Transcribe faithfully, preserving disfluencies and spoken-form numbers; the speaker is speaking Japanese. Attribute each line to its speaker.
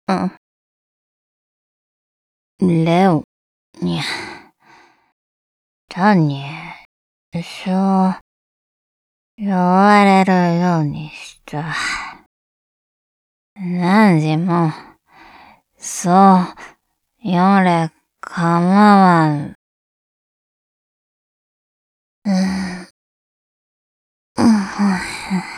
Speaker 1: レオに、単に、そう言われるようにした。何時も、そう言われ構わん。うん。うん